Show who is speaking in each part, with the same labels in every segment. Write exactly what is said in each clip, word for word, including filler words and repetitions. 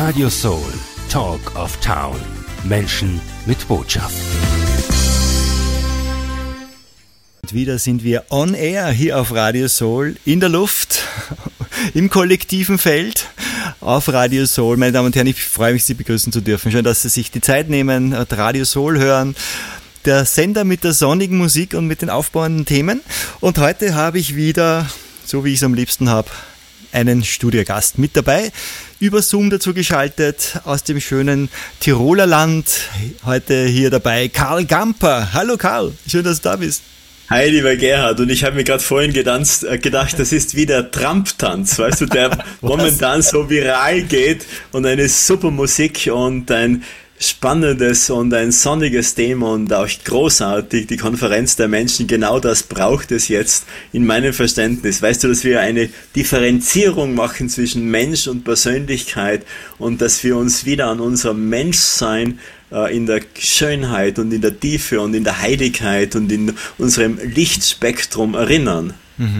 Speaker 1: Radio Soul, Talk of Town. Menschen mit Botschaft.
Speaker 2: Und wieder sind wir on air hier auf Radio Soul, in der Luft, im kollektiven Feld auf Radio Soul. Meine Damen und Herren, ich freue mich, Sie begrüßen zu dürfen. Schön, dass Sie sich die Zeit nehmen, Radio Soul hören. Der Sender mit der sonnigen Musik und mit den aufbauenden Themen. Und heute habe ich wieder, so wie ich es am liebsten habe, einen Studiogast mit dabei. Über Zoom dazu geschaltet, aus dem schönen Tiroler Land. Heute hier dabei Karl Gamper. Hallo Karl, schön, dass du da bist.
Speaker 3: Hi, lieber Gerhard, und ich habe mir gerade vorhin gedanzt, äh, gedacht, das ist wie der Trump-Tanz, weißt du, der momentan so viral geht und eine super Musik und ein spannendes und ein sonniges Thema und auch großartig, die Konferenz der Menschen, genau das braucht es jetzt in meinem Verständnis. Weißt du, dass wir eine Differenzierung machen zwischen Mensch und Persönlichkeit und dass wir uns wieder an unser Menschsein äh, in der Schönheit und in der Tiefe und in der Heiligkeit und in unserem Lichtspektrum erinnern.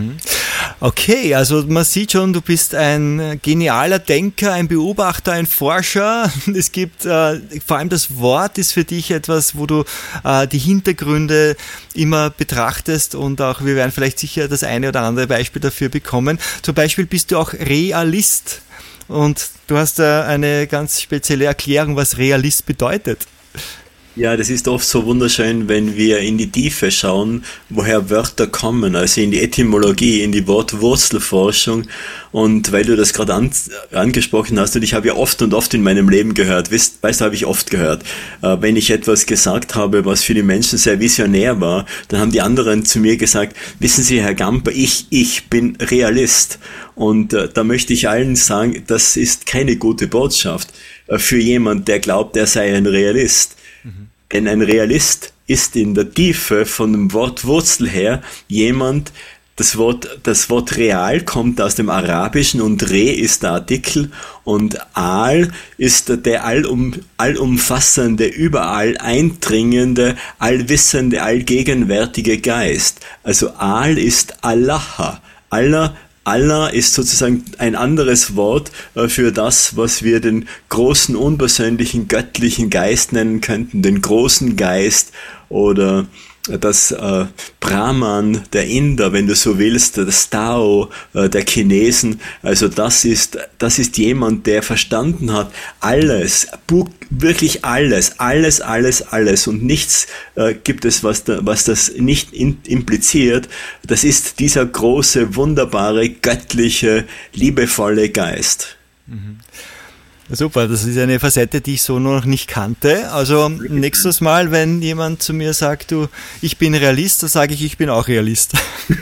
Speaker 2: Okay, also man sieht schon, du bist ein genialer Denker, ein Beobachter, ein Forscher. Es gibt äh, vor allem das Wort ist für dich etwas, wo du äh, die Hintergründe immer betrachtest und auch wir werden vielleicht sicher das eine oder andere Beispiel dafür bekommen. Zum Beispiel bist du auch Realist und du hast äh, eine ganz spezielle Erklärung, was Realist bedeutet.
Speaker 3: Ja, das ist oft so wunderschön, wenn wir in die Tiefe schauen, woher Wörter kommen, also in die Etymologie, in die Wortwurzelforschung. Und weil du das gerade an, angesprochen hast, und ich habe ja oft und oft in meinem Leben gehört, weißt, weißt du, habe ich oft gehört, äh, wenn ich etwas gesagt habe, was für die Menschen sehr visionär war, dann haben die anderen zu mir gesagt, wissen Sie, Herr Gamper, ich, ich bin Realist. Und äh, da möchte ich allen sagen, das ist keine gute Botschaft äh, für jemand, der glaubt, er sei ein Realist. Mhm. Denn ein Realist ist in der Tiefe von dem Wort Wurzel her jemand, das Wort, das Wort real kommt aus dem Arabischen und re ist der Artikel und al ist der allum, allumfassende, überall eindringende, allwissende, allgegenwärtige Geist. Also al ist Allah, Allah Allah ist sozusagen ein anderes Wort für das, was wir den großen, unpersönlichen, göttlichen Geist nennen könnten, den großen Geist oder das äh, Brahman der Inder, wenn du so willst, das Tao äh, der Chinesen. Also das ist, das ist jemand, der verstanden hat, alles, wirklich alles, alles, alles, alles und nichts äh, gibt es, was, da, was das nicht in, impliziert. Das ist dieser große, wunderbare, göttliche, liebevolle Geist.
Speaker 2: Mhm. Super, das ist eine Facette, die ich so noch nicht kannte. Also nächstes Mal, wenn jemand zu mir sagt, du, ich bin Realist, dann sage ich, ich bin auch Realist.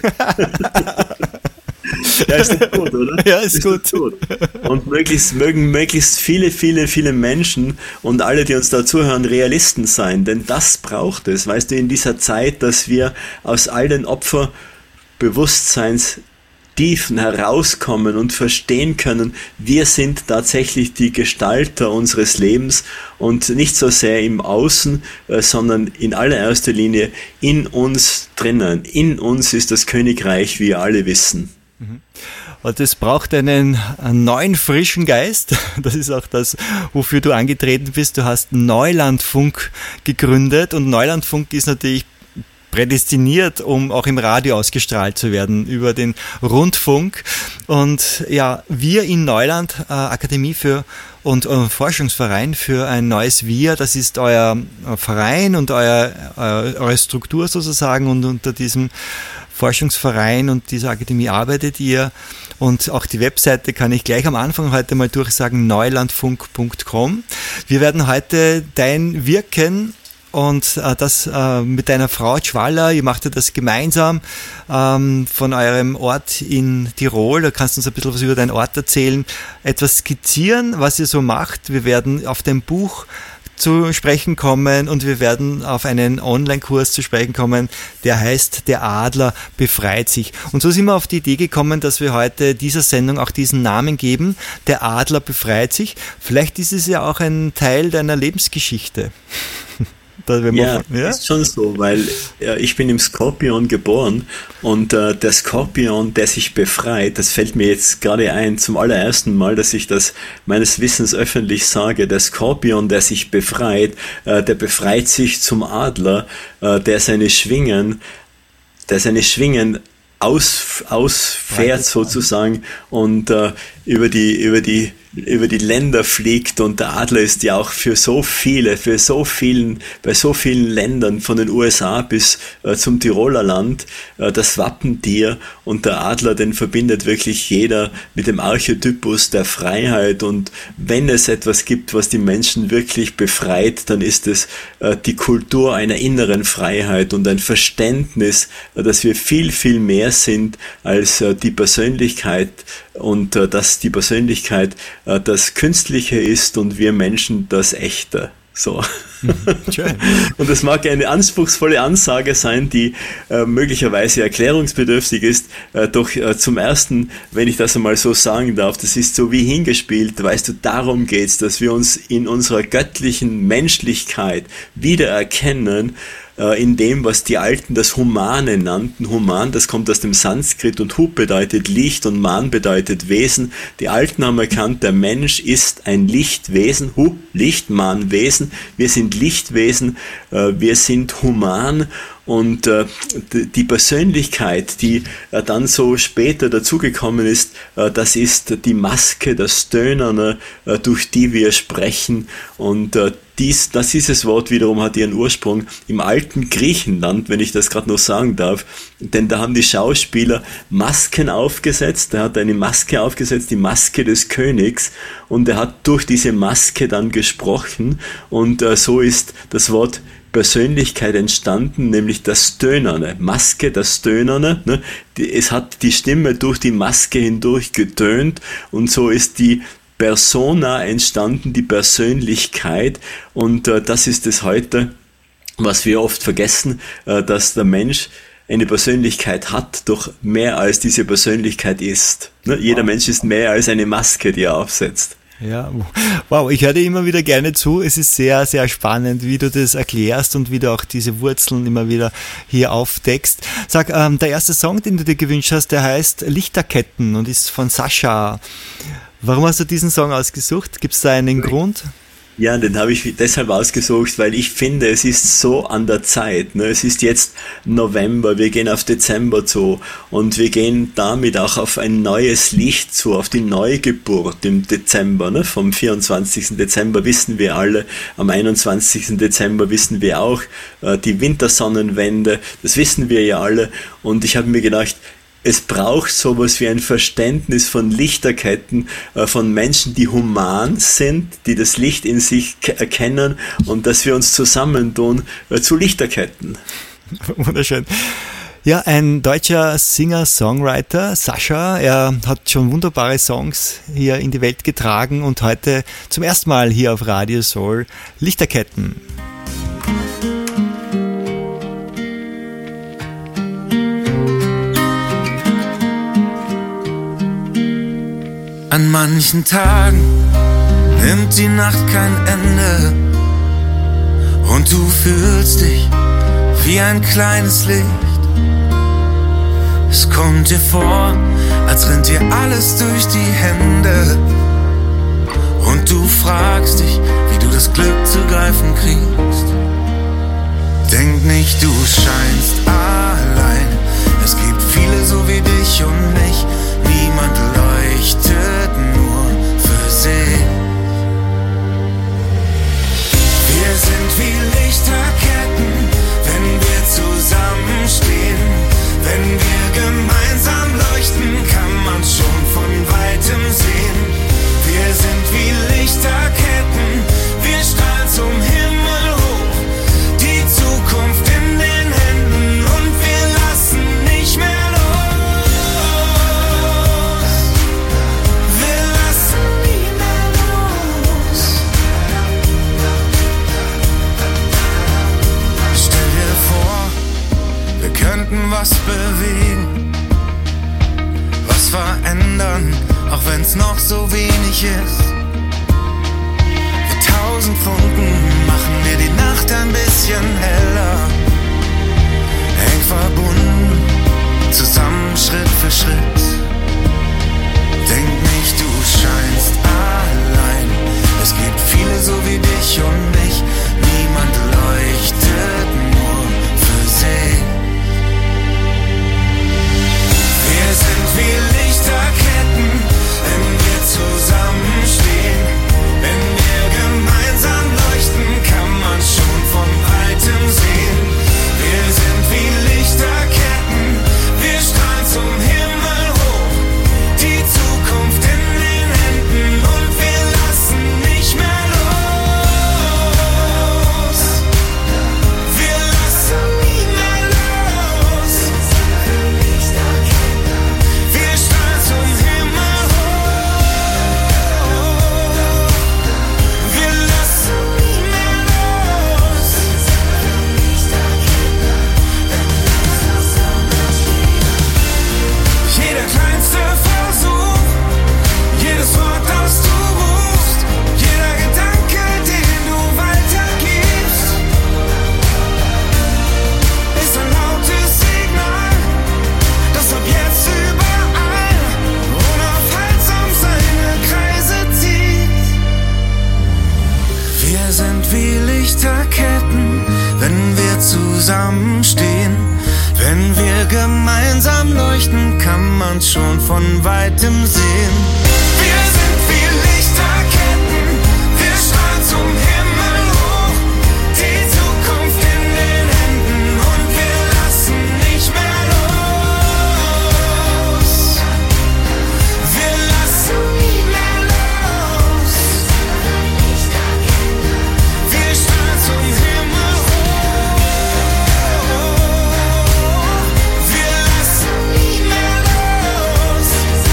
Speaker 3: Ja, ist nicht gut, oder?
Speaker 2: Ja, ist, ist gut.
Speaker 3: gut. Und möglichst, mögen möglichst viele, viele, viele Menschen und alle, die uns da zuhören, Realisten sein. Denn das braucht es, weißt du, in dieser Zeit, dass wir aus all den Opferbewusstseins Tiefen herauskommen und verstehen können, wir sind tatsächlich die Gestalter unseres Lebens und nicht so sehr im Außen, äh, sondern in allererster Linie in uns drinnen. In uns ist das Königreich, wie wir alle wissen.
Speaker 2: Und es braucht einen, einen neuen, frischen Geist. Das ist auch das, wofür du angetreten bist. Du hast Neulandfunk gegründet und Neulandfunk ist natürlich prädestiniert, um auch im Radio ausgestrahlt zu werden, über den Rundfunk. Und ja, wir in Neuland, äh, Akademie für und äh, Forschungsverein für ein neues Wir, das ist euer Verein und euer, äh, eure Struktur sozusagen und unter diesem Forschungsverein und dieser Akademie arbeitet ihr und auch die Webseite kann ich gleich am Anfang heute mal durchsagen, neulandfunk punkt com. Wir werden heute dein Wirken und äh, das äh, mit deiner Frau Schwaller, ihr macht ja das gemeinsam ähm, von eurem Ort in Tirol, da kannst du uns ein bisschen was über deinen Ort erzählen, etwas skizzieren, was ihr so macht. Wir werden auf dein Buch zu sprechen kommen und wir werden auf einen Online-Kurs zu sprechen kommen, der heißt Der Adler befreit sich. Und so sind wir auf die Idee gekommen, dass wir heute dieser Sendung auch diesen Namen geben, Der Adler befreit sich. Vielleicht ist es ja auch ein Teil deiner Lebensgeschichte. Da, wenn
Speaker 3: ja,
Speaker 2: man, ja,
Speaker 3: ist schon so, weil äh, ich bin im Skorpion geboren und äh, der Skorpion, der sich befreit, das fällt mir jetzt gerade ein, zum allerersten Mal, dass ich das meines Wissens öffentlich sage, der Skorpion, der sich befreit, äh, der befreit sich zum Adler, äh, der seine Schwingen, der seine Schwingen aus, ausfährt sozusagen und äh, über die, über die über die Länder fliegt, und der Adler ist ja auch für so viele, für so vielen, bei so vielen Ländern von den U S A bis äh, zum Tiroler Land äh, das Wappentier, und der Adler, den verbindet wirklich jeder mit dem Archetypus der Freiheit, und wenn es etwas gibt, was die Menschen wirklich befreit, dann ist es äh, die Kultur einer inneren Freiheit und ein Verständnis, äh, dass wir viel, viel mehr sind als äh, die Persönlichkeit, und äh, dass die Persönlichkeit äh, das Künstliche ist und wir Menschen das Echte. So.
Speaker 2: Schön.
Speaker 3: Und das mag eine anspruchsvolle Ansage sein, die äh, möglicherweise erklärungsbedürftig ist, äh, doch äh, zum Ersten, wenn ich das einmal so sagen darf, das ist so wie hingespielt, weißt du, darum geht's, dass wir uns in unserer göttlichen Menschlichkeit wiedererkennen, in dem, was die Alten das Humane nannten. Human, das kommt aus dem Sanskrit, und Hu bedeutet Licht und Man bedeutet Wesen. Die Alten haben erkannt, der Mensch ist ein Lichtwesen. Hu, Licht, Man, Wesen. Wir sind Lichtwesen, wir sind human. Und äh, die Persönlichkeit, die äh, dann so später dazugekommen ist, äh, das ist die Maske, das Stönerne, äh, durch die wir sprechen. Und äh, dies, das, dieses Wort wiederum hat ihren Ursprung im alten Griechenland, wenn ich das gerade noch sagen darf. Denn da haben die Schauspieler Masken aufgesetzt. Er hat eine Maske aufgesetzt, die Maske des Königs. Und er hat durch diese Maske dann gesprochen. Und äh, so ist das Wort Persönlichkeit entstanden, nämlich das Stönerne. Maske, das Stönerne. Ne? Die, es hat die Stimme durch die Maske hindurch getönt, und so ist die Persona entstanden, die Persönlichkeit, und äh, das ist es heute, was wir oft vergessen, äh, dass der Mensch eine Persönlichkeit hat, doch mehr als diese Persönlichkeit ist. Ne? Jeder Mensch ist mehr als eine Maske, die er aufsetzt.
Speaker 2: Ja, wow, ich höre dir immer wieder gerne zu. Es ist sehr, sehr spannend, wie du das erklärst und wie du auch diese Wurzeln immer wieder hier aufdeckst. Sag, ähm, der erste Song, den du dir gewünscht hast, der heißt Lichterketten und ist von Sascha. Warum hast du diesen Song ausgesucht? Gibt es da einen Grund?
Speaker 3: Ja, den habe ich deshalb ausgesucht, weil ich finde, es ist so an der Zeit. Ne? Es ist jetzt November, wir gehen auf Dezember zu, und wir gehen damit auch auf ein neues Licht zu, auf die Neugeburt im Dezember. Ne? Vom vierundzwanzigsten Dezember wissen wir alle, am einundzwanzigsten Dezember wissen wir auch, äh, die Wintersonnenwende, das wissen wir ja alle, und ich habe mir gedacht, es braucht sowas wie ein Verständnis von Lichterketten, äh, von Menschen, die human sind, die das Licht in sich erkennen, und dass wir uns zusammentun äh, zu Lichterketten.
Speaker 2: Wunderschön. Ja, ein deutscher Singer-Songwriter, Sascha, er hat schon wunderbare Songs hier in die Welt getragen, und heute zum ersten Mal hier auf Radio Soul Lichterketten.
Speaker 4: An manchen Tagen nimmt die Nacht kein Ende und du fühlst dich wie ein kleines Licht. Es kommt dir vor, als rennt dir alles durch die Hände, und du fragst dich, wie du das Glück zu greifen kriegst. Denk nicht, du scheinst allein, es gibt viele so wie dich und mich. Niemand leuchtet nur für sich. Wir sind wie Lichterketten, wenn wir zusammenstehen. Wenn wir gemeinsam leuchten, kann man schon von weitem sehen. Wir sind wie Lichterketten, wir strahlen zum Himmel hoch. Die Zukunft in den Händen, und wir lassen nicht mehr los. Was bewegen, was verändern, auch wenn's noch so wenig ist. Wir tausend Funken machen mir die Nacht ein bisschen heller. Eng verbunden, zusammen Schritt für Schritt. Denk nicht, du scheinst allein. Es gibt viele so wie dich und mich. Niemand leuchtet nur für sich. Wir sind wie Lichterketten, wenn wir zusammenstehen. Wenn wir gemeinsam leuchten, kann man schon von weitem sehen. Wir sind wie Lichterketten, wir strahlen zum Himmel hoch. Die Zukunft in den Händen und wir lassen nicht mehr los. Wir lassen nie mehr los. Wir strahlen zum Himmel hoch. Wir lassen nie mehr los. Jeder kleinste Versuch, jedes Wort, das du rufst, jeder Gedanke, den du weitergibst, ist ein lautes Signal, das ab jetzt überall unaufhaltsam seine Kreise zieht. Wir sind wie Lichterketten, wenn wir zusammenstehen. Wenn wir gemeinsam leuchten, kann man schon von weitem sehen. Wir sind wie Lichterketten, wir strahlen zum Himmel hoch. Die Zukunft in den Händen und wir lassen nicht mehr los. Wir lassen nie mehr los. Wir strahlen zum Himmel hoch. Wir lassen nie mehr los.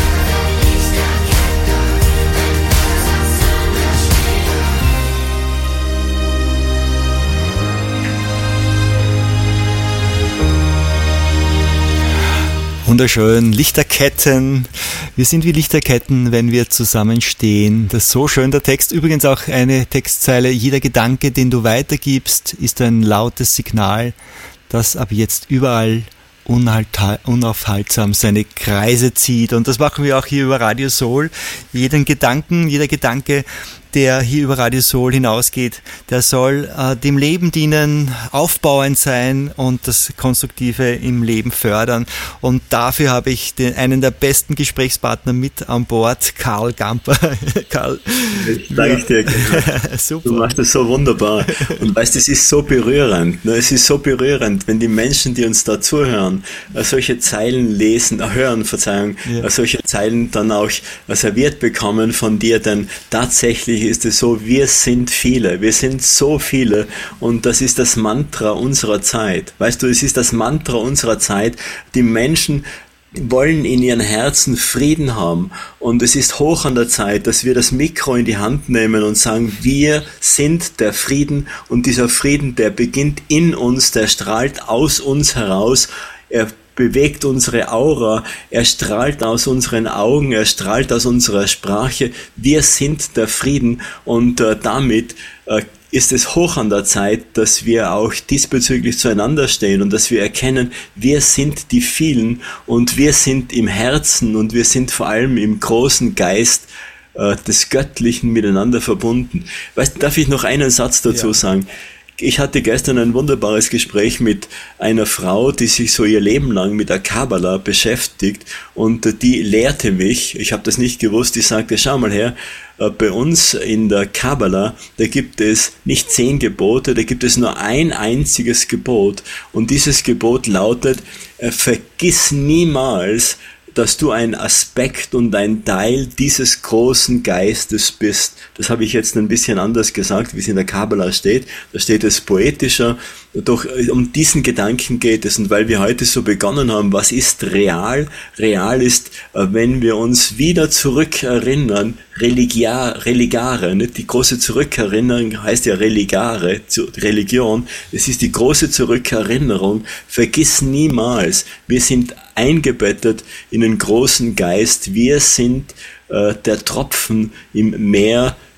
Speaker 2: Wunderschön, Lichterketten. Wir sind wie Lichterketten, wenn wir zusammenstehen. Das ist so schön, der Text. Übrigens auch eine Textzeile. Jeder Gedanke, den du weitergibst, ist ein lautes Signal, das ab jetzt überall unhalta- unaufhaltsam seine Kreise zieht. Und das machen wir auch hier über Radio Soul. Jeden Gedanken, jeder Gedanke, der hier über Radio Soul hinausgeht, der soll äh, dem Leben dienen, aufbauend sein und das Konstruktive im Leben fördern. Und dafür habe ich den, einen der besten Gesprächspartner mit an Bord, Karl Gamper. Karl.
Speaker 3: Das sage ich dir gerne.
Speaker 2: Super.
Speaker 3: Du machst das so wunderbar. Und weißt, es ist so berührend. Ne? Es ist so berührend, wenn die Menschen, die uns da zuhören, äh, solche Zeilen lesen, äh, hören, Verzeihung,
Speaker 2: Ja.
Speaker 3: äh, solche Zeilen dann auch äh, serviert bekommen von dir, denn tatsächlich ist es so, wir sind viele, wir sind so viele und das ist das Mantra unserer Zeit. Weißt du, es ist das Mantra unserer Zeit. Die Menschen wollen in ihren Herzen Frieden haben und es ist hoch an der Zeit, dass wir das Mikro in die Hand nehmen und sagen, wir sind der Frieden und dieser Frieden, der beginnt in uns, der strahlt aus uns heraus, er bewegt unsere Aura, er strahlt aus unseren Augen, er strahlt aus unserer Sprache. Wir sind der Frieden und äh, damit äh, ist es hoch an der Zeit, dass wir auch diesbezüglich zueinander stehen und dass wir erkennen, wir sind die vielen und wir sind im Herzen und wir sind vor allem im großen Geist äh, des Göttlichen miteinander verbunden. Weißt, darf ich noch einen Satz dazu
Speaker 2: Ja.
Speaker 3: sagen? Ich hatte gestern ein wunderbares Gespräch mit einer Frau, die sich so ihr Leben lang mit der Kabbala beschäftigt und die lehrte mich, ich habe das nicht gewusst, die sagte, schau mal her, bei uns in der Kabbala, da gibt es nicht zehn Gebote, da gibt es nur ein einziges Gebot und dieses Gebot lautet, vergiss niemals, dass du ein Aspekt und ein Teil dieses großen Geistes bist. Das habe ich jetzt ein bisschen anders gesagt, wie es in der Kabbala steht. Da steht es poetischer. Doch um diesen Gedanken geht es. Und weil wir heute so begonnen haben, was ist real? Real ist, wenn wir uns wieder zurückerinnern, religia, religare, nicht? Die große Zurückerinnerung heißt ja religare, Religion. Es ist die große Zurückerinnerung. Vergiss niemals, wir sind eingebettet in den großen Geist. Wir sind äh, der Tropfen im Meer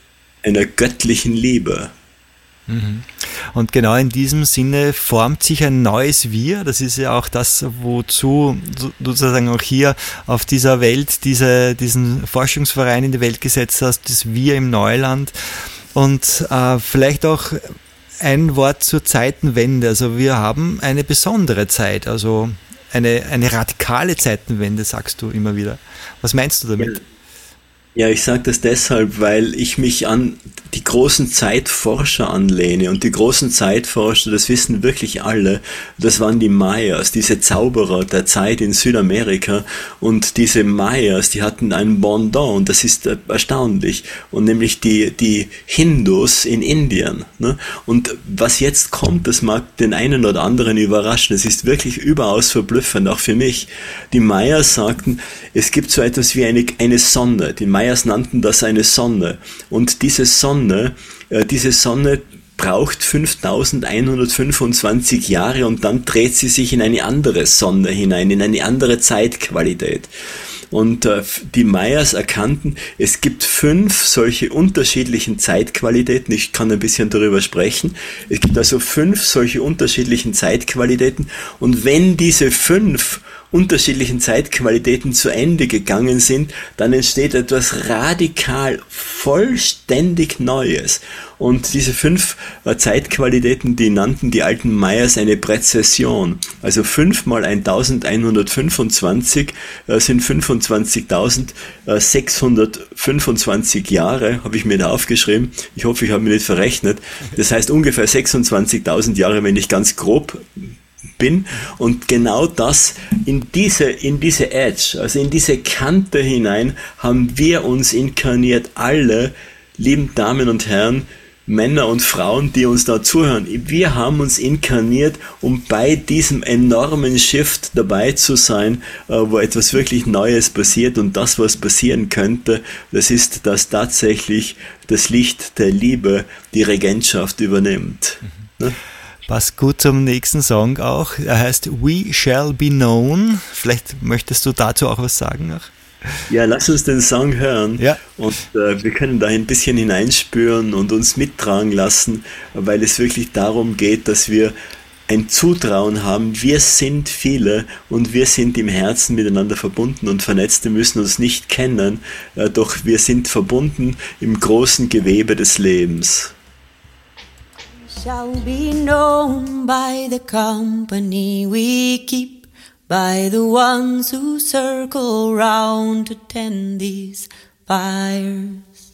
Speaker 3: einer göttlichen Liebe.
Speaker 2: Und genau in diesem Sinne formt sich ein neues Wir. Das ist ja auch das, wozu du sozusagen auch hier auf dieser Welt diese, diesen Forschungsverein in die Welt gesetzt hast, das Wir im Neuland. Und äh, vielleicht auch ein Wort zur Zeitenwende. Also wir haben eine besondere Zeit, also eine, eine radikale Zeitenwende, sagst du immer wieder. Was meinst du damit?
Speaker 3: Ja. Ja, ich sage das deshalb, weil ich mich an die großen Zeitforscher anlehne. Und die großen Zeitforscher, das wissen wirklich alle, das waren die Mayas, diese Zauberer der Zeit in Südamerika. Und diese Mayas, die hatten ein Pendant, und das ist erstaunlich. Und nämlich die, die Hindus in Indien. Ne? Und was jetzt kommt, das mag den einen oder anderen überraschen. Es ist wirklich überaus verblüffend, auch für mich. Die Mayas sagten, es gibt so etwas wie eine, eine Sonne. Die Mayas nannten das eine Sonne. Und diese Sonne, äh, diese Sonne braucht fünftausendeinhundertfünfundzwanzig Jahre und dann dreht sie sich in eine andere Sonne hinein, in eine andere Zeitqualität. Und äh, die Mayas erkannten, es gibt fünf solche unterschiedlichen Zeitqualitäten. Ich kann ein bisschen darüber sprechen. Es gibt also fünf solche unterschiedlichen Zeitqualitäten. Und wenn diese fünf unterschiedlichen Zeitqualitäten zu Ende gegangen sind, dann entsteht etwas radikal, vollständig Neues. Und diese fünf äh, Zeitqualitäten, die nannten die alten Mayas eine Präzession. Also fünf mal eintausendeinhundertfünfundzwanzig äh, sind fünfundzwanzigtausendsechshundertfünfundzwanzig Jahre, habe ich mir da aufgeschrieben. Ich hoffe, ich habe mich nicht verrechnet. Das heißt ungefähr sechsundzwanzigtausend Jahre, wenn ich ganz grob bin, und genau das in diese, in diese Edge, also in diese Kante hinein, haben wir uns inkarniert, alle lieben Damen und Herren, Männer und Frauen, die uns da zuhören. Wir haben uns inkarniert, um bei diesem enormen Shift dabei zu sein, wo etwas wirklich Neues passiert, und das, was passieren könnte, das ist, dass tatsächlich das Licht der Liebe die Regentschaft übernimmt. Mhm. Ne?
Speaker 2: Passt gut zum nächsten Song auch. Er heißt We Shall Be Known. Vielleicht möchtest du dazu auch was sagen noch?
Speaker 3: Ja, lass uns den Song hören.
Speaker 2: Ja.
Speaker 3: Und äh, wir können da ein bisschen hineinspüren und uns mittragen lassen, weil es wirklich darum geht, dass wir ein Zutrauen haben. Wir sind viele und wir sind im Herzen miteinander verbunden und vernetzt. Wir müssen uns nicht kennen, äh, doch wir sind verbunden im großen Gewebe des Lebens.
Speaker 5: Shall be known by the company we keep, by the ones who circle round to tend these fires.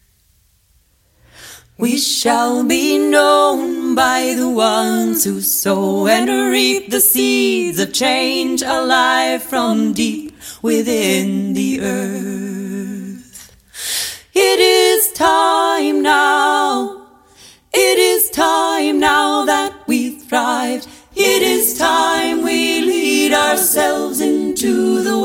Speaker 5: We shall be known by the ones who sow and reap the seeds of change alive from deep within the earth. It is time now. It is time now that we thrive. It is time we lead ourselves into the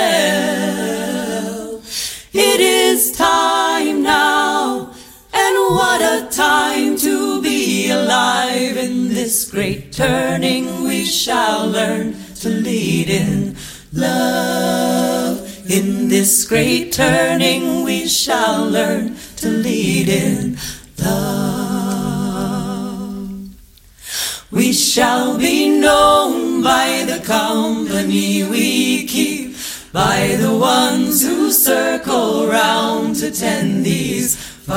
Speaker 5: well. It is time now, and what a time to be alive. In this great turning we shall learn to lead in love. In this great turning we shall learn to lead in love. We shall be known by the company we keep, by the ones who circle round to tend these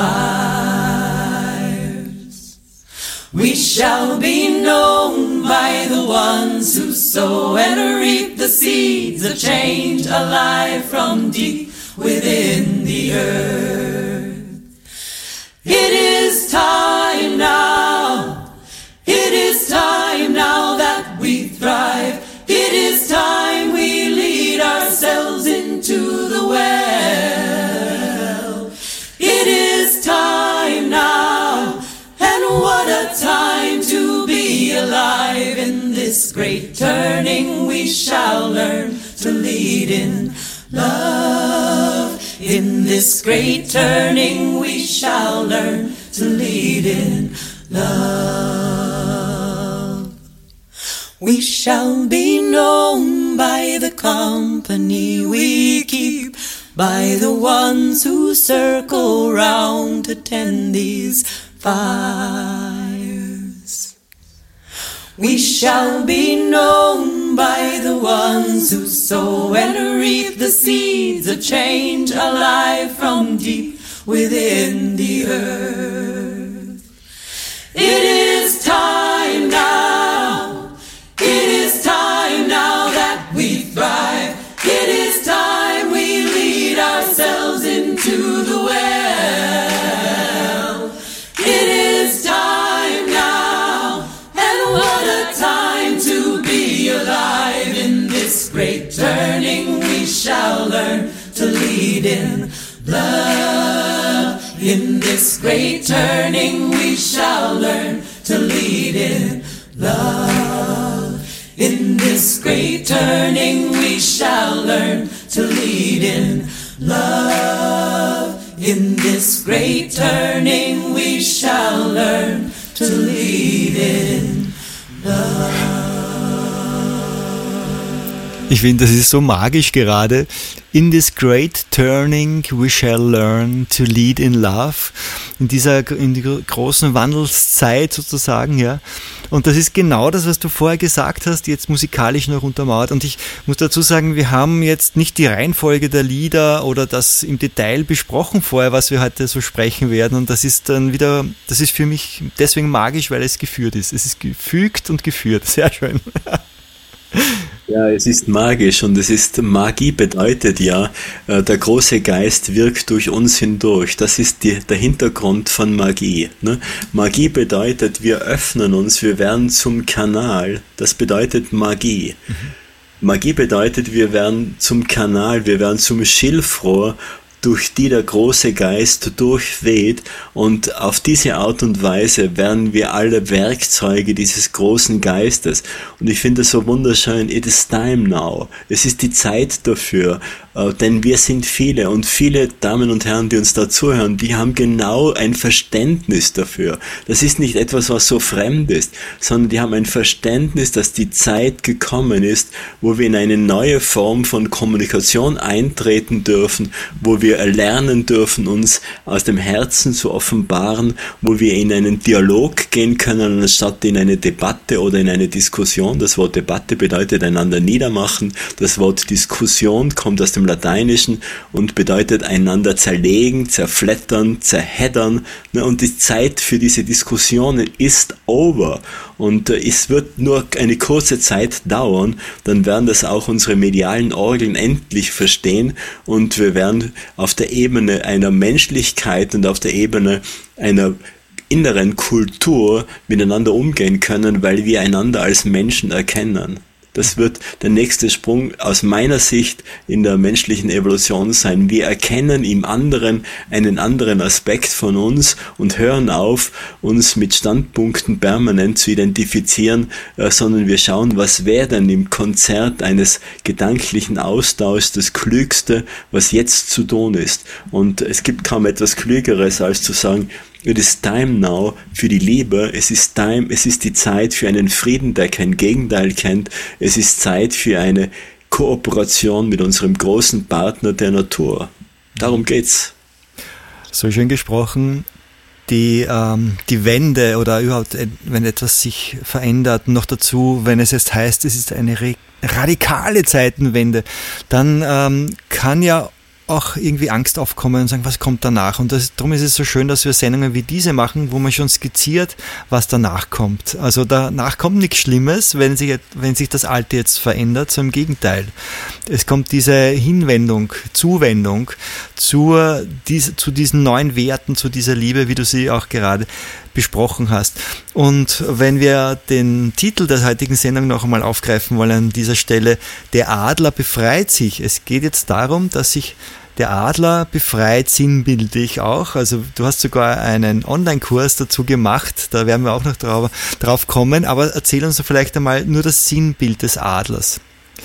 Speaker 5: fires. We shall be known by the ones who sow and reap the seeds of change alive from deep within the earth. It is time now. It is time now that we thrive. It is time we lead ourselves into the well. It is time now, and what a time to be alive. In this great turning we shall learn to lead in love. In this great turning we shall learn to lead in love. We shall be known by the company we keep, by the ones who circle round to tend these fires. We shall be known by the ones who sow and reap the seeds of change alive from deep within the earth. It is time now, it is time now that we thrive. It is time we lead ourselves into the well. It is time now, and what a time to be alive. In this great turning we shall learn to lead in love. In this great turning we shall learn to lead in love. In this great turning we shall learn to lead in love. In this great turning we shall learn to lead in love.
Speaker 2: Ich finde, das ist so magisch gerade. In this great turning we shall learn to lead in love. In dieser in die großen Wandelszeit sozusagen, ja. Und das ist genau das, was du vorher gesagt hast, jetzt musikalisch noch untermauert. Und ich muss dazu sagen, wir haben jetzt nicht die Reihenfolge der Lieder oder das im Detail besprochen vorher, was wir heute so sprechen werden. Und das ist dann wieder, das ist für mich deswegen magisch, weil es geführt ist. Es ist gefügt und geführt. Sehr schön.
Speaker 3: Ja, es ist magisch und es ist, Magie bedeutet ja, äh, der große Geist wirkt durch uns hindurch. Das ist die, der Hintergrund von Magie. Ne? Magie bedeutet, wir öffnen uns, wir werden zum Kanal. Das bedeutet Magie. Mhm. Magie bedeutet, wir werden zum Kanal, wir werden zum Schilfrohr, durch die der große Geist durchweht, und auf diese Art und Weise werden wir alle Werkzeuge dieses großen Geistes. Und ich finde es so wunderschön, it is time now. Es ist die Zeit dafür, äh, denn wir sind viele, und viele Damen und Herren, die uns da zuhören, die haben genau ein Verständnis dafür. Das ist nicht etwas, was so fremd ist, sondern die haben ein Verständnis, dass die Zeit gekommen ist, wo wir in eine neue Form von Kommunikation eintreten dürfen, wo wir lernen dürfen, uns aus dem Herzen zu offenbaren, wo wir in einen Dialog gehen können, anstatt in eine Debatte oder in eine Diskussion. Das Wort Debatte bedeutet einander niedermachen. Das Wort Diskussion kommt aus dem Lateinischen und bedeutet einander zerlegen, zerflettern, zerheddern. Und die Zeit für diese Diskussionen ist over. Und es wird nur eine kurze Zeit dauern, dann werden das auch unsere medialen Orgeln endlich verstehen, und wir werden auf der Ebene einer Menschlichkeit und auf der Ebene einer inneren Kultur miteinander umgehen können, weil wir einander als Menschen erkennen. Das wird der nächste Sprung aus meiner Sicht in der menschlichen Evolution sein. Wir erkennen im anderen einen anderen Aspekt von uns und hören auf, uns mit Standpunkten permanent zu identifizieren, äh, sondern wir schauen, was wäre denn im Konzert eines gedanklichen Austauschs das Klügste, was jetzt zu tun ist. Und es gibt kaum etwas Klügeres, als zu sagen, it is time now für die Liebe, es ist time, es ist die Zeit für einen Frieden, der kein Gegenteil kennt, es ist Zeit für eine Kooperation mit unserem großen Partner der Natur. Darum geht's.
Speaker 2: So schön gesprochen. Die, ähm, die Wende oder überhaupt, wenn etwas sich verändert, noch dazu, wenn es jetzt heißt, es ist eine re- radikale Zeitenwende, dann ähm, kann ja auch irgendwie Angst aufkommen und sagen, was kommt danach? Und das, darum ist es so schön, dass wir Sendungen wie diese machen, wo man schon skizziert, was danach kommt. Also danach kommt nichts Schlimmes, wenn sich, wenn sich das Alte jetzt verändert, sondern im Gegenteil. Es kommt diese Hinwendung, Zuwendung zur, dies, zu diesen neuen Werten, zu dieser Liebe, wie du sie auch gerade besprochen hast. Und wenn wir den Titel der heutigen Sendung noch einmal aufgreifen wollen an dieser Stelle, der Adler befreit sich. Es geht jetzt darum, dass sich der Adler befreit, sinnbildlich auch. Also du hast sogar einen Online-Kurs dazu gemacht, da werden wir auch noch drauf, drauf kommen, aber erzähl uns doch vielleicht einmal nur das Sinnbild des Adlers.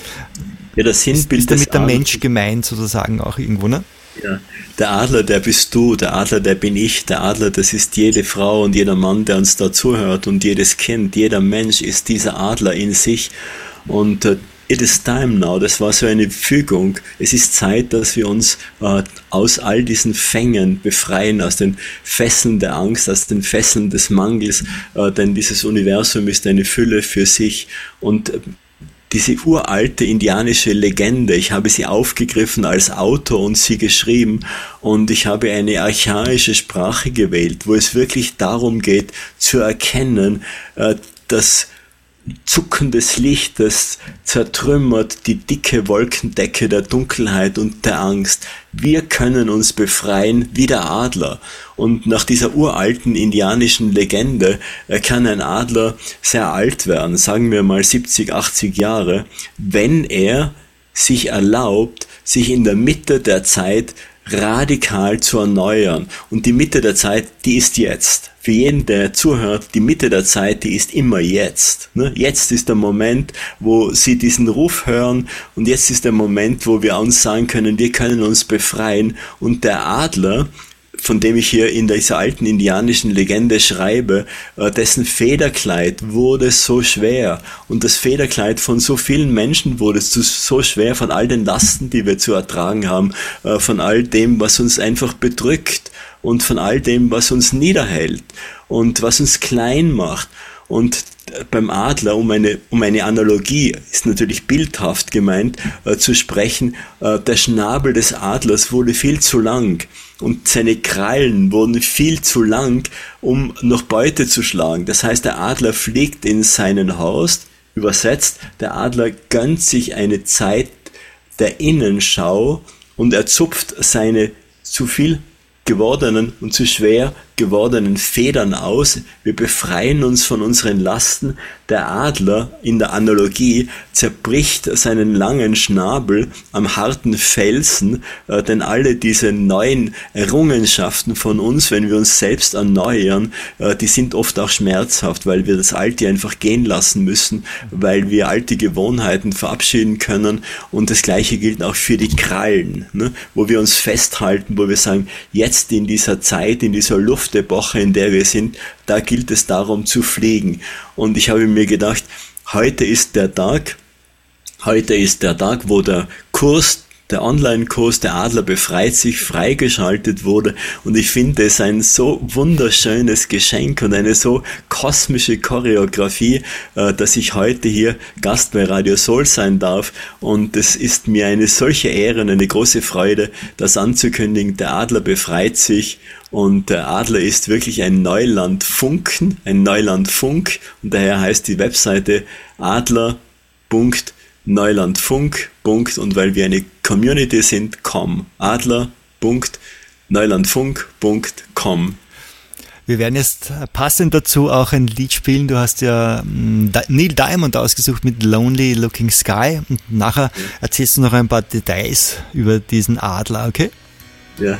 Speaker 3: Ja, das Sinnbild
Speaker 2: ist damit
Speaker 3: des
Speaker 2: der
Speaker 3: Adlers
Speaker 2: Mensch gemeint sozusagen auch irgendwo, ne?
Speaker 3: Ja, der Adler, der bist du, der Adler, der bin ich, der Adler, das ist jede Frau und jeder Mann, der uns da zuhört, und jedes Kind, jeder Mensch ist dieser Adler in sich. Und äh, it is time now, das war so eine Fügung. Es ist Zeit, dass wir uns äh, aus all diesen Fängen befreien, aus den Fesseln der Angst, aus den Fesseln des Mangels, äh, denn dieses Universum ist eine Fülle für sich. Und äh, diese uralte indianische Legende, ich habe sie aufgegriffen als Autor und sie geschrieben, und ich habe eine archaische Sprache gewählt, wo es wirklich darum geht, zu erkennen, äh, dass Zucken des Lichtes zertrümmert die dicke Wolkendecke der Dunkelheit und der Angst. Wir können uns befreien wie der Adler. Und nach dieser uralten indianischen Legende kann ein Adler sehr alt werden, sagen wir mal siebzig, achtzig Jahre, wenn er sich erlaubt, sich in der Mitte der Zeit radikal zu erneuern. Und die Mitte der Zeit, die ist jetzt. Für jeden, der zuhört, die Mitte der Zeit, die ist immer jetzt. Jetzt ist der Moment, wo Sie diesen Ruf hören, und jetzt ist der Moment, wo wir uns sagen können, wir können uns befreien. Und der Adler, von dem ich hier in dieser alten indianischen Legende schreibe, dessen Federkleid wurde so schwer, und das Federkleid von so vielen Menschen wurde so schwer, von all den Lasten, die wir zu ertragen haben, von all dem, was uns einfach bedrückt, und von all dem, was uns niederhält und was uns klein macht. Und beim Adler, um eine, um eine Analogie, ist natürlich bildhaft gemeint, äh, zu sprechen, äh, der Schnabel des Adlers wurde viel zu lang und seine Krallen wurden viel zu lang, um noch Beute zu schlagen. Das heißt, der Adler fliegt in seinen Haus, übersetzt, der Adler gönnt sich eine Zeit der Innenschau und er zupft seine zu viel gewordenen und zu schwer gewordenen Federn aus. Wir befreien uns von unseren Lasten. Der Adler in der Analogie zerbricht seinen langen Schnabel am harten Felsen, äh, denn alle diese neuen Errungenschaften von uns, wenn wir uns selbst erneuern, äh, die sind oft auch schmerzhaft, weil wir das Alte einfach gehen lassen müssen, weil wir alte Gewohnheiten verabschieden können, und das Gleiche gilt auch für die Krallen, ne? Wo wir uns festhalten, wo wir sagen, jetzt in dieser Zeit, in dieser Luftepoche, in der wir sind, da gilt es darum zu fliegen. Und ich habe mir gedacht, heute ist der Tag, heute ist der Tag, wo der Kurs, der Online-Kurs Der Adler befreit sich freigeschaltet wurde, und ich finde es ein so wunderschönes Geschenk und eine so kosmische Choreografie, äh, dass ich heute hier Gast bei Radio Soul sein darf, und es ist mir eine solche Ehre und eine große Freude, das anzukündigen. Der Adler befreit sich, und der Adler ist wirklich ein Neulandfunken, ein Neulandfunk, und daher heißt die Webseite adler punkt neulandfunk. Und weil wir eine Community sind, com. adler punkt neulandfunk punkt com.
Speaker 2: Wir werden jetzt passend dazu auch ein Lied spielen. Du hast ja Neil Diamond ausgesucht mit Lonely Looking Sky, und nachher erzählst du noch ein paar Details über diesen Adler, okay?
Speaker 3: Ja.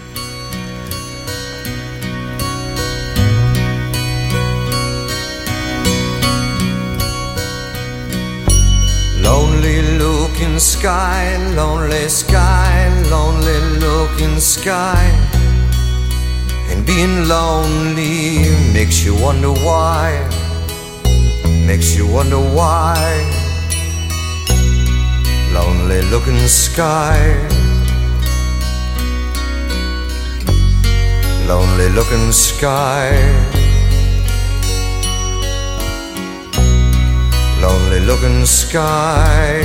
Speaker 4: Lonely looking sky, lonely sky, lonely looking sky. And being lonely makes you wonder why, makes you wonder why. Lonely looking sky, lonely looking sky. Lonely looking sky,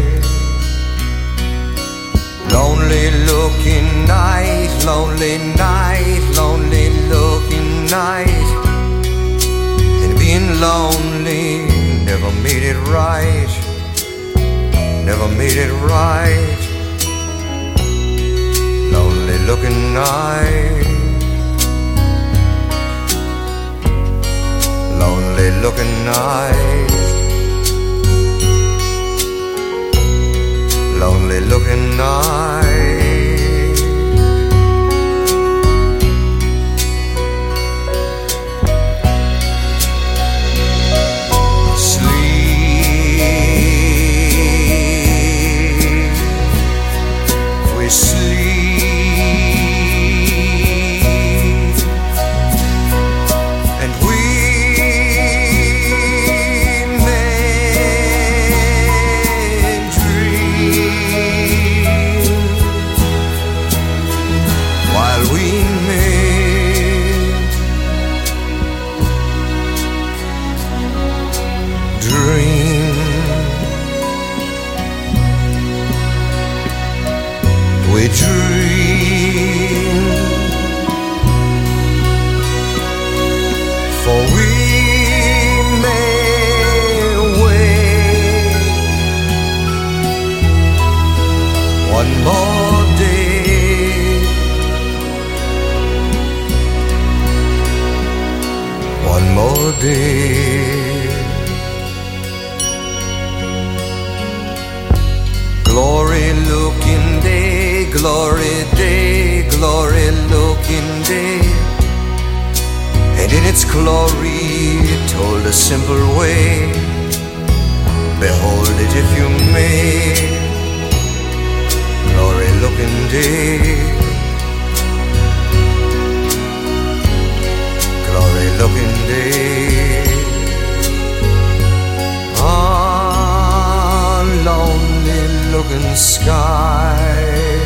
Speaker 4: lonely looking night, lonely night, lonely looking night. And being lonely never made it right, never made it right. Lonely looking night, lonely looking night. Lonely looking night. Sleep, we sleep, and we may
Speaker 6: day. Glory looking day, glory day, glory looking day. And in its glory it told a simple way, behold it if you may. Glory looking day, glory looking day. A lonely looking sky,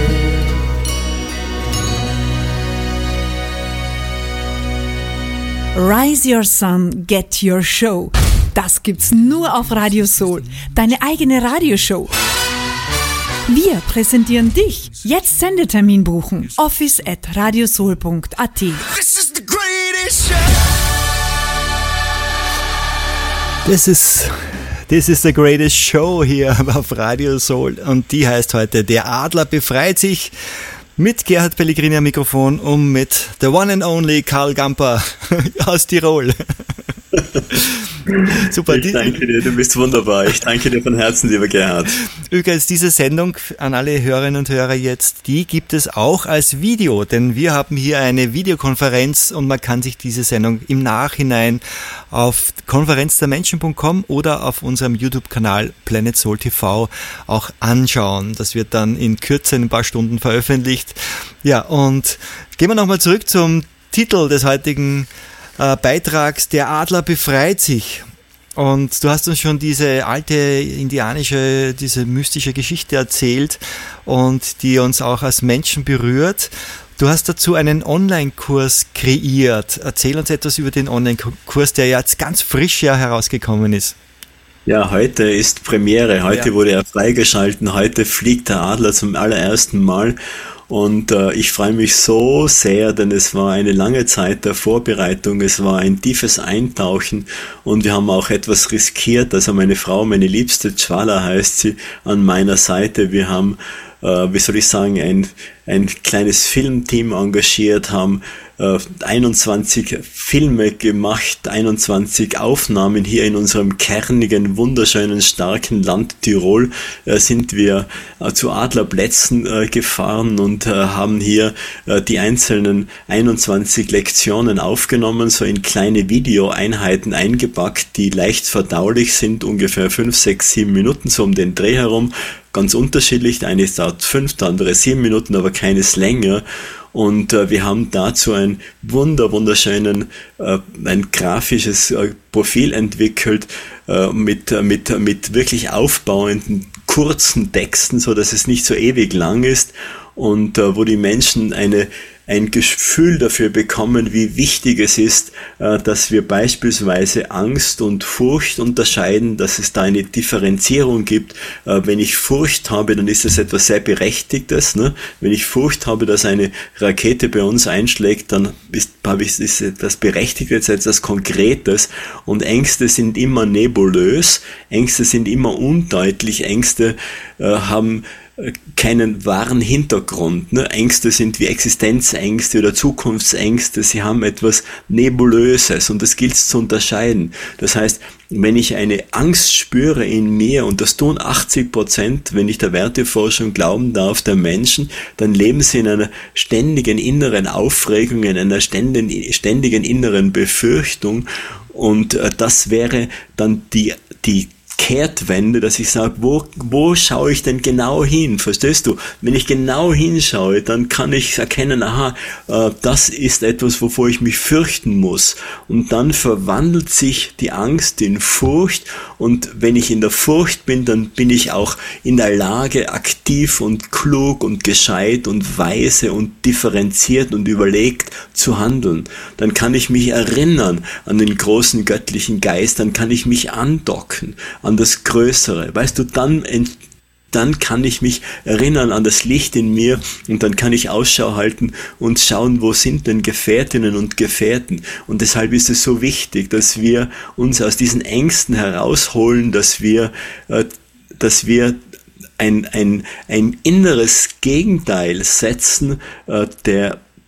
Speaker 7: Rise Your Sun, Get Your Show. Das gibt's nur auf Radio Soul, deine eigene Radioshow. Wir präsentieren dich. Jetzt Sendetermin buchen. office at radiosoul punkt at.
Speaker 4: This is the greatest show.
Speaker 2: Das ist, das ist the greatest show hier auf Radio Soul und die heißt heute Der Adler befreit sich, mit Gerhard Pellegrini am Mikrofon und mit the one and only Karl Gamper aus Tirol.
Speaker 3: Super. Ich danke dir, du bist wunderbar. Ich danke dir von Herzen, lieber Gerhard.
Speaker 2: Übrigens, diese Sendung an alle Hörerinnen und Hörer jetzt, die gibt es auch als Video, denn wir haben hier eine Videokonferenz und man kann sich diese Sendung im Nachhinein auf konferenz der menschen punkt com oder auf unserem YouTube-Kanal Planet Soul T V auch anschauen. Das wird dann in Kürze, in ein paar Stunden veröffentlicht. Ja, und gehen wir nochmal zurück zum Titel des heutigen äh, Beitrags, Der Adler befreit sich. Und du hast uns schon diese alte indianische, diese mystische Geschichte erzählt und die uns auch als Menschen berührt. Du hast dazu einen Online-Kurs kreiert. Erzähl uns etwas über den Online-Kurs, der jetzt ganz frisch ja herausgekommen ist.
Speaker 3: Ja, heute ist Premiere. Heute ja. wurde er freigeschalten. Heute fliegt der Adler zum allerersten Mal. Und äh, ich freue mich so sehr, denn es war eine lange Zeit der Vorbereitung, es war ein tiefes Eintauchen und wir haben auch etwas riskiert. Also meine Frau, meine Liebste, Chwala heißt sie, an meiner Seite. Wir haben, äh, wie soll ich sagen, ein, ein kleines Filmteam engagiert, haben äh, einundzwanzig Filme gemacht, einundzwanzig Aufnahmen hier in unserem kernigen, wunderschönen, starken Land Tirol. Äh, sind wir äh, zu Adlerplätzen äh, gefahren und äh, haben hier äh, die einzelnen einundzwanzig Lektionen aufgenommen, so in kleine Videoeinheiten eingepackt, die leicht verdaulich sind, ungefähr fünf, sechs, sieben Minuten, so um den Dreh herum. Ganz unterschiedlich, der eine dauert fünf, der andere sieben Minuten, aber keines länger. Und äh, wir haben dazu ein wunder, wunderschönen, äh, ein grafisches äh, Profil entwickelt äh, mit, äh, mit, mit wirklich aufbauenden, kurzen Texten, so dass es nicht so ewig lang ist und äh, wo die Menschen eine ein Gefühl dafür bekommen, wie wichtig es ist, dass wir beispielsweise Angst und Furcht unterscheiden, dass es da eine Differenzierung gibt. Wenn ich Furcht habe, dann ist es etwas sehr Berechtigtes. Ne? Wenn ich Furcht habe, dass eine Rakete bei uns einschlägt, dann ist, ist etwas Berechtigtes, etwas Konkretes. Und Ängste sind immer nebulös, Ängste sind immer undeutlich, Ängste äh, haben keinen wahren Hintergrund. Ne? Ängste sind wie Existenzängste oder Zukunftsängste, sie haben etwas Nebulöses und das gilt es zu unterscheiden. Das heißt, wenn ich eine Angst spüre in mir, und das tun achtzig Prozent, wenn ich der Werteforschung glauben darf, der Menschen, dann leben sie in einer ständigen inneren Aufregung, in einer ständigen, ständigen inneren Befürchtung und äh, das wäre dann die, die Kehrtwende, dass ich sage, wo, wo schaue ich denn genau hin? Verstehst du? Wenn ich genau hinschaue, dann kann ich erkennen, aha, äh, das ist etwas, wovor ich mich fürchten muss. Und dann verwandelt sich die Angst in Furcht. Und wenn ich in der Furcht bin, dann bin ich auch in der Lage, aktiv und klug und gescheit und weise und differenziert und überlegt zu handeln. Dann kann ich mich erinnern an den großen göttlichen Geist, dann kann ich mich andocken an das Größere. Weißt du, dann, dann kann ich mich erinnern an das Licht in mir und dann kann ich Ausschau halten und schauen, wo sind denn Gefährtinnen und Gefährten. Und deshalb ist es so wichtig, dass wir uns aus diesen Ängsten herausholen, dass wir, äh, dass wir ein, ein, ein inneres Gegenteil setzen, äh, der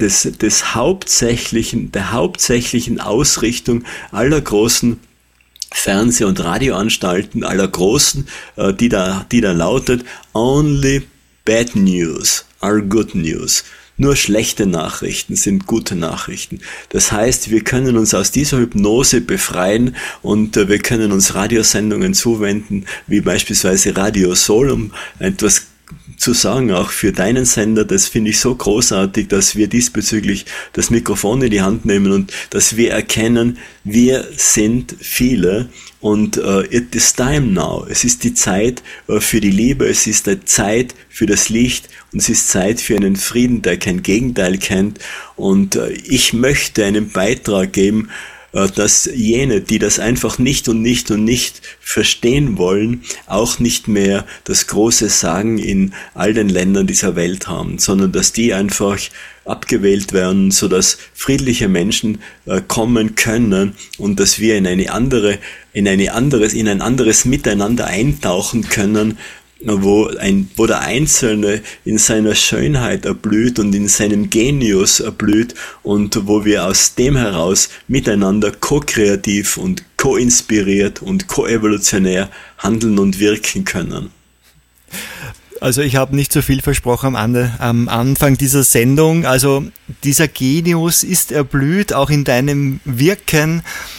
Speaker 3: des, des hauptsächlichen, der hauptsächlichen Ausrichtung aller großen Fernseh- und Radioanstalten, aller großen, äh, die da, die da lautet, only bad news are good news. Nur schlechte Nachrichten sind gute Nachrichten. Das heißt, wir können uns aus dieser Hypnose befreien und äh, wir können uns Radiosendungen zuwenden, wie beispielsweise Radio Soul, um etwas zu sagen, auch für deinen Sender. Das finde ich so großartig, dass wir diesbezüglich das Mikrofon in die Hand nehmen und dass wir erkennen, wir sind viele und uh, it is time now. Es ist die Zeit uh, für die Liebe, es ist die Zeit für das Licht und es ist Zeit für einen Frieden, der kein Gegenteil kennt. Und uh, ich möchte einen Beitrag geben, dass jene, die das einfach nicht und nicht und nicht verstehen wollen, auch nicht mehr das große Sagen in all den Ländern dieser Welt haben, sondern dass die einfach abgewählt werden, sodass friedliche Menschen äh, kommen können und dass wir in eine andere, in eine anderes, in ein anderes Miteinander eintauchen können, wo ein, wo der Einzelne in seiner Schönheit erblüht und in seinem Genius erblüht und wo wir aus dem heraus miteinander ko-kreativ und ko-inspiriert und ko-evolutionär handeln und wirken können.
Speaker 2: Also ich habe nicht so viel versprochen am, am Anfang dieser Sendung. Also dieser Genius ist erblüht, auch in deinem Wirken.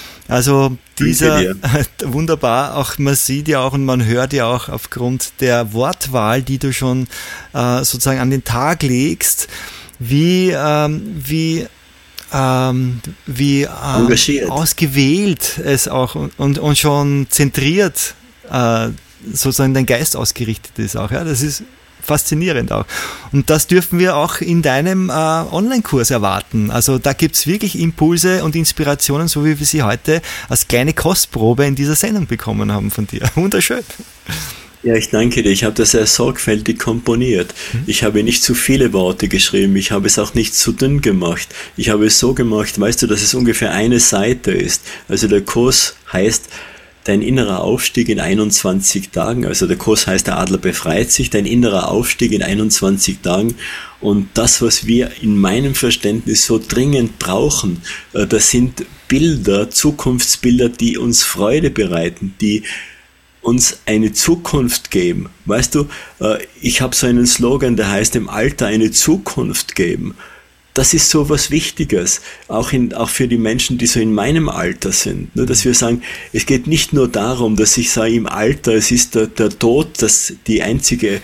Speaker 2: Also dieser, wunderbar, auch man sieht ja auch und man hört ja auch aufgrund der Wortwahl, die du schon äh, sozusagen an den Tag legst, wie, ähm, wie, ähm, wie äh, ausgewählt es auch und, und schon zentriert äh, sozusagen dein Geist ausgerichtet ist auch. Ja, das ist faszinierend auch. Und das dürfen wir auch in deinem äh, Online-Kurs erwarten. Also da gibt es wirklich Impulse und Inspirationen, so wie wir sie heute als kleine Kostprobe in dieser Sendung bekommen haben von dir. Wunderschön.
Speaker 3: Ja, ich danke dir. Ich habe das sehr sorgfältig komponiert. Ich habe nicht zu viele Worte geschrieben. Ich habe es auch nicht zu dünn gemacht. Ich habe es so gemacht, weißt du, dass es ungefähr eine Seite ist. Also der Kurs heißt Dein innerer Aufstieg in einundzwanzig Tagen, also der Kurs heißt Der Adler befreit sich, dein innerer Aufstieg in einundzwanzig Tagen. Und das, was wir in meinem Verständnis so dringend brauchen, das sind Bilder, Zukunftsbilder, die uns Freude bereiten, die uns eine Zukunft geben. Weißt du, ich habe so einen Slogan, der heißt, im Alter eine Zukunft geben. Das ist so was Wichtiges, auch, in, auch für die Menschen, die so in meinem Alter sind, ne, dass wir sagen, es geht nicht nur darum, dass ich sage, im Alter, es ist der, der Tod, das die einzige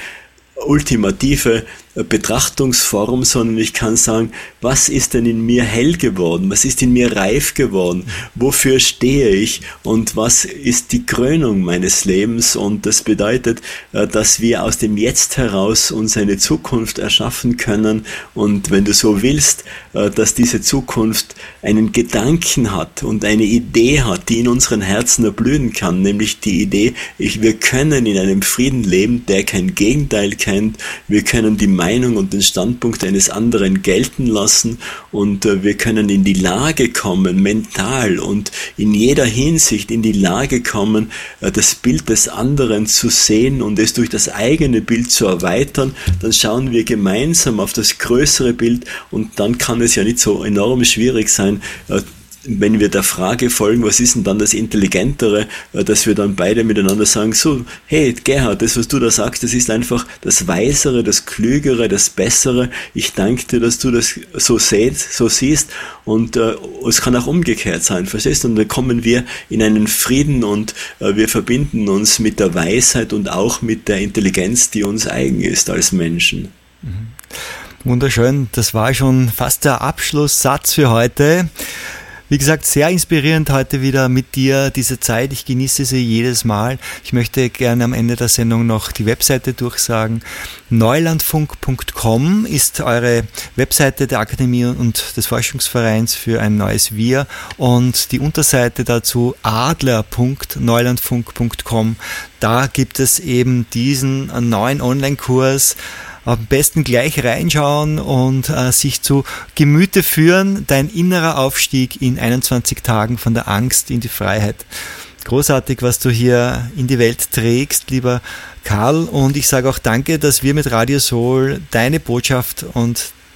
Speaker 3: ultimative Betrachtungsform, sondern ich kann sagen, was ist denn in mir hell geworden? Was ist in mir reif geworden? Wofür stehe ich? Und was ist die Krönung meines Lebens? Und das bedeutet, dass wir aus dem Jetzt heraus uns eine Zukunft erschaffen können. Und wenn du so willst, dass diese Zukunft einen Gedanken hat und eine Idee hat, die in unseren Herzen erblühen kann, nämlich die Idee, ich, wir können in einem Frieden leben, der kein Gegenteil kennt. Wir können die Meinung und den Standpunkt eines anderen gelten lassen und äh, wir können in die Lage kommen, mental und in jeder Hinsicht in die Lage kommen, äh, das Bild des anderen zu sehen und es durch das eigene Bild zu erweitern. Dann schauen wir gemeinsam auf das größere Bild und dann kann es ja nicht so enorm schwierig sein, äh, wenn wir der Frage folgen, was ist denn dann das Intelligentere, dass wir dann beide miteinander sagen, so, hey Gerhard, das was du da sagst, das ist einfach das Weisere, das Klügere, das Bessere. Ich danke dir, dass du das so siehst, so siehst und äh, es kann auch umgekehrt sein, verstehst du? Und dann kommen wir in einen Frieden und äh, wir verbinden uns mit der Weisheit und auch mit der Intelligenz, die uns eigen ist als Menschen.
Speaker 2: Mhm. Wunderschön, das war schon fast der Abschlusssatz für heute. Wie gesagt, sehr inspirierend heute wieder mit dir diese Zeit. Ich genieße sie jedes Mal. Ich möchte gerne am Ende der Sendung noch die Webseite durchsagen. neulandfunk punkt com ist eure Webseite der Akademie und des Forschungsvereins für ein neues Wir und die Unterseite dazu adler punkt neulandfunk punkt com. Da gibt es eben diesen neuen Online-Kurs. Am besten gleich reinschauen und äh, sich zu Gemüte führen. Dein innerer Aufstieg in einundzwanzig Tagen von der Angst in die Freiheit. Großartig, was du hier in die Welt trägst, lieber Karl. Und ich sage auch danke, dass wir mit Radio Soul deine Botschaft und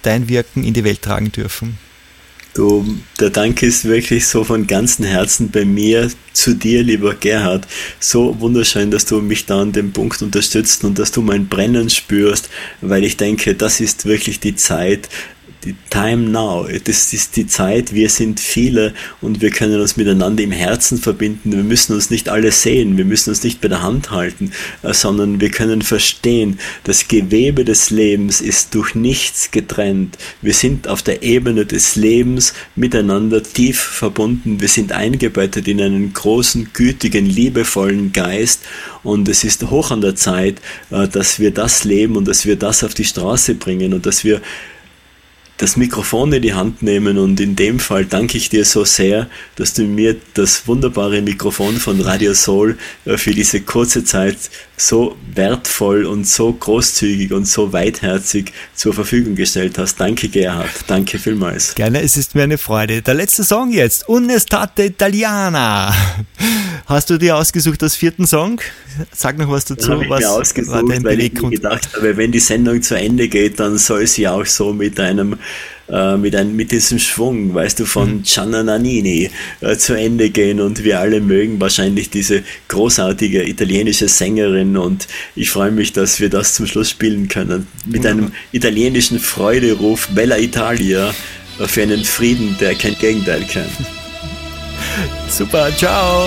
Speaker 2: dein Wirken in die Welt tragen dürfen.
Speaker 3: Du, der Dank ist wirklich so von ganzem Herzen bei mir zu dir, lieber Gerhard. So wunderschön, dass du mich da an dem Punkt unterstützt und dass du mein Brennen spürst, weil ich denke, das ist wirklich die Zeit, die Time now. Das ist die Zeit, wir sind viele und wir können uns miteinander im Herzen verbinden. Wir müssen uns nicht alle sehen, wir müssen uns nicht bei der Hand halten, sondern wir können verstehen, das Gewebe des Lebens ist durch nichts getrennt. Wir sind auf der Ebene des Lebens miteinander tief verbunden. Wir sind eingebettet in einen großen, gütigen, liebevollen Geist und es ist hoch an der Zeit, dass wir das leben und dass wir das auf die Straße bringen und dass wir das Mikrofon in die Hand nehmen und in dem Fall danke ich dir so sehr, dass du mir das wunderbare Mikrofon von Radio Soul für diese kurze Zeit so wertvoll und so großzügig und so weitherzig zur Verfügung gestellt hast. Danke Gerhard, danke vielmals.
Speaker 2: Gerne, es ist mir eine Freude. Der letzte Song jetzt, Un'estate Italiana. Hast du dir ausgesucht als vierten Song? Sag noch was dazu.
Speaker 3: Den habe ich
Speaker 2: was
Speaker 3: mir ausgesucht,
Speaker 2: war dein
Speaker 3: weil ich mir gedacht habe, wenn die Sendung zu Ende geht, dann soll sie auch so mit einem äh, mit, einem, mit diesem Schwung, weißt du, von Gianna Nannini äh, zu Ende gehen und wir alle mögen wahrscheinlich diese großartige italienische Sängerin und ich freue mich, dass wir das zum Schluss spielen können. Mit einem italienischen Freuderuf Bella Italia äh, für einen Frieden, der kein Gegenteil kennt.
Speaker 2: Super, ciao!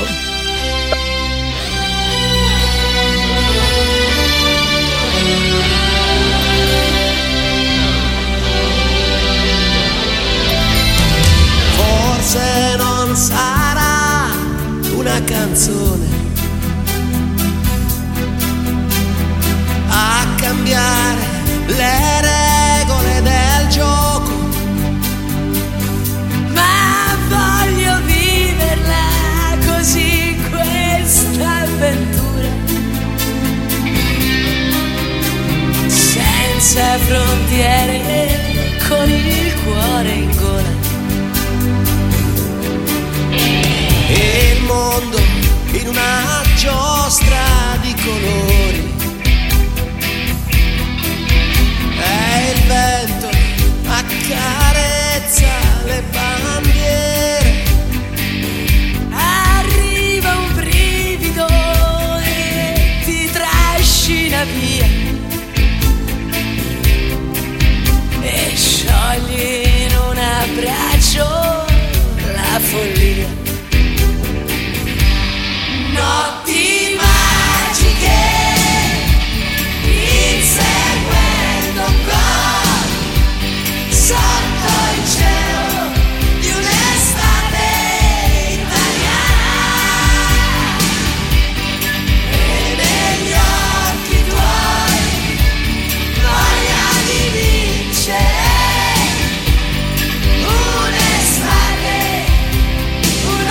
Speaker 8: Forse non sarà una canzone a cambiare le regole del gioco, ma voglio viverla così questa avventura, senza frontiere, con il cuore in gola. E il mondo in una giostra di colori, e il vento accarezza le bandiere, arriva un brivido e ti trascina via e sciogli in un abbraccio la follia. Notti magiche, inseguendo un gol, sotto il cielo di un'estate italiana, e negli occhi tuoi voglia di vincere, un'estate, un'estate.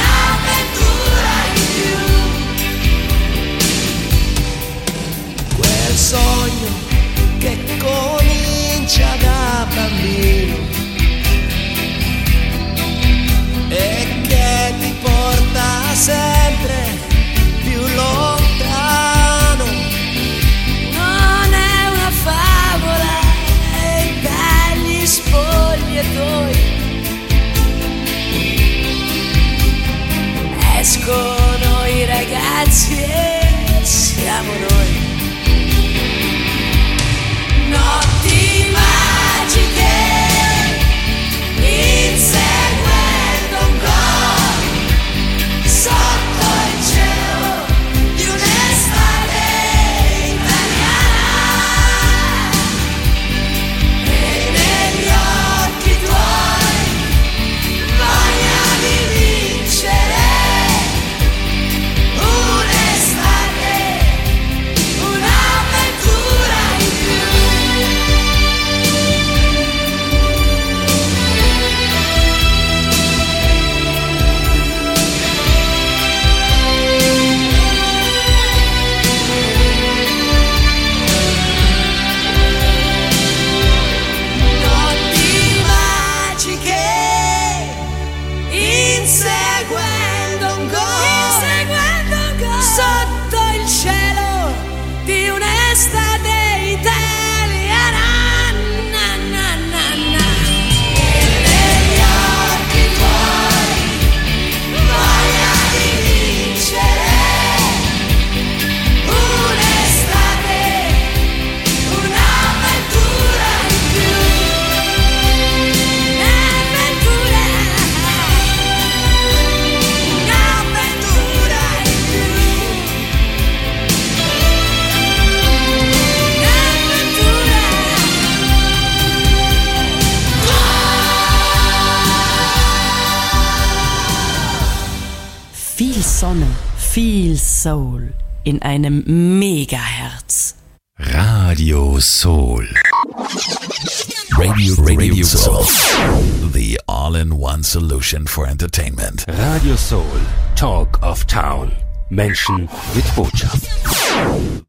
Speaker 8: Sonne, viel Soul in einem Megaherz.
Speaker 1: Radio Soul.
Speaker 9: Radio, Radio Soul. The all-in-one solution for entertainment.
Speaker 1: Radio Soul. Talk of Town. Menschen mit Botschaft.